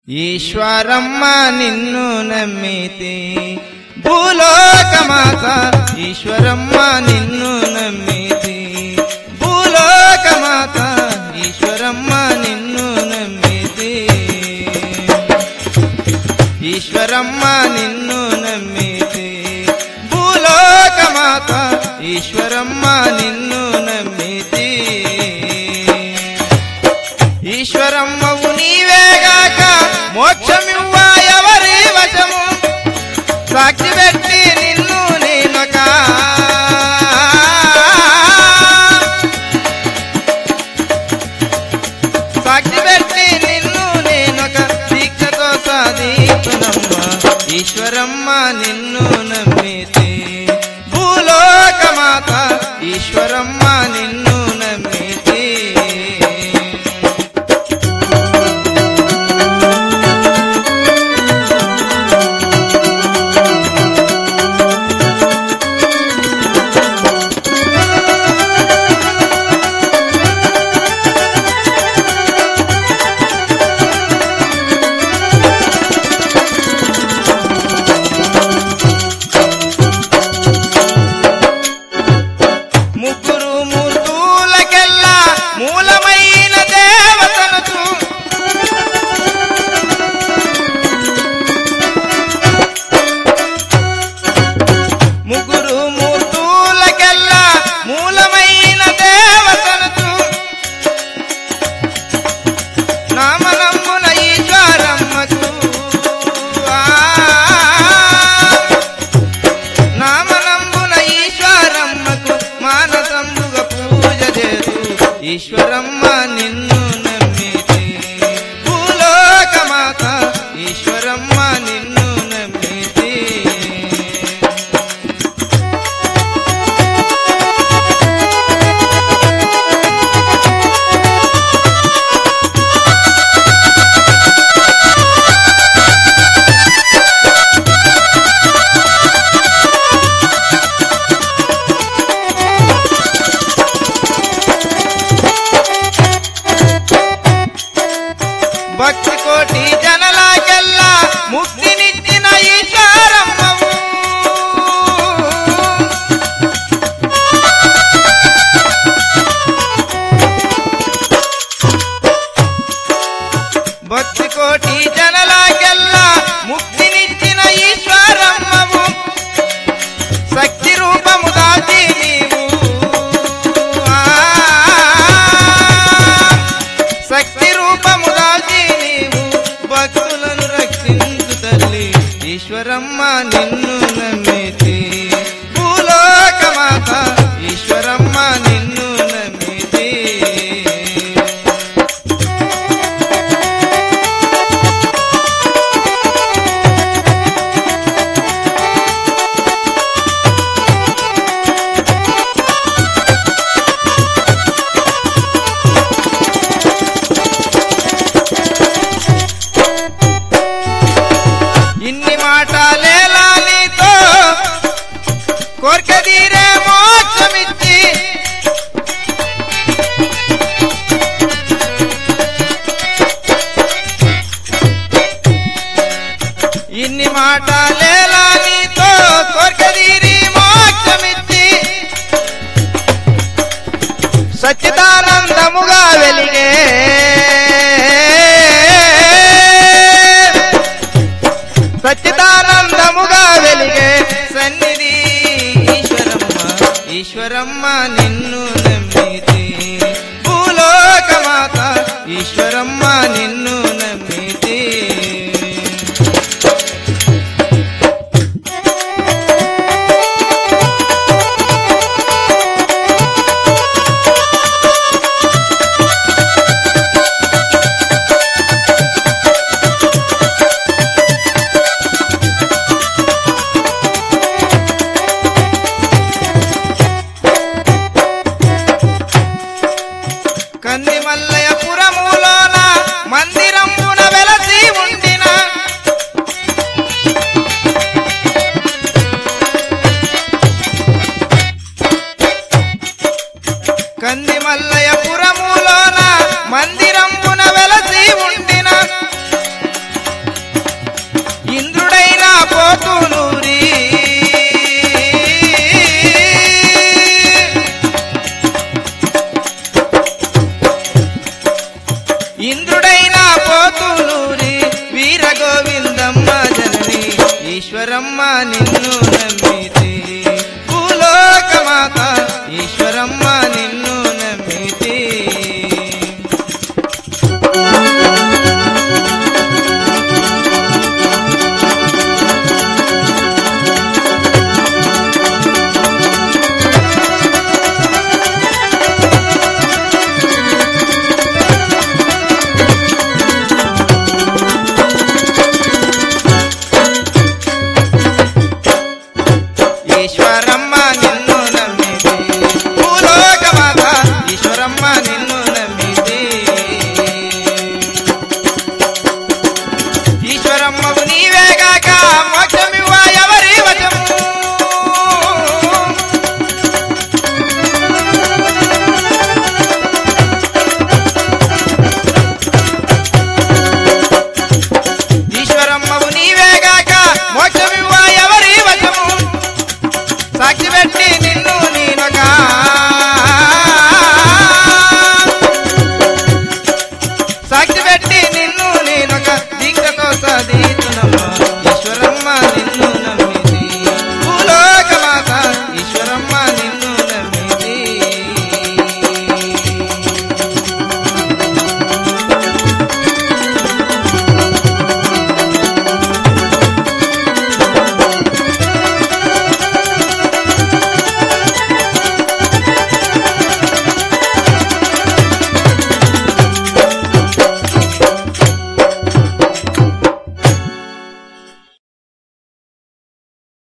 ఈశ్వరమ్మ నిన్ను నమ్మితి భూలోకమాత ఈశ్వరమ్మ నిన్ను నమ్మితి భూలోకమాత ఈశ్వరమ్మ నిన్ను నమ్మితి ఈశ్వరమ్మ నిన్ను నమ్మితి భూలోకమాత ఈశ్వరమ్మ నిన్ను నమ్మితి ఈశ్వరమ్మవు నీవేగాక మోక్షమివ్వ ఎవరి వశము సాక్షి పెట్టి నిన్ను నేనొక సాక్షి పెట్టి నిన్ను నేనొక దీక్షతో సాధించునమ్మ ఈశ్వరమ్మ నిన్ను నమ్మితి భూలోకమాత ఈశ్వరమ్మ నిన్ను నమ్మితి ఈశ్వరమ్మ నిన్ను నమ్మితి భూలోకమాత ఈశ్వరమ్మ నిన్ను నమ్మితి భక్తి కోటి జనలాకెల్లా ముక్తినిచ్చిన ఈశ్వరమ్మవు భక్తి కోటి జనలాకెల్లా ముక్తినిచ్చిన ఈశ్వరమ్మవు శక్తి రూపము దాచి నీవు శక్తి రూపము దాచి భక్తులను రక్షించు తల్లి ఈశ్వరమ్మ నిన్ను నమ్మితి భూలోకమాత ఈశ్వరమ్మ నిన్ను నమ్మితి ఇన్ని మాటలేలా నీతో కోర్కె తీరే మోక్షమిచ్చి ఇన్ని మాటలే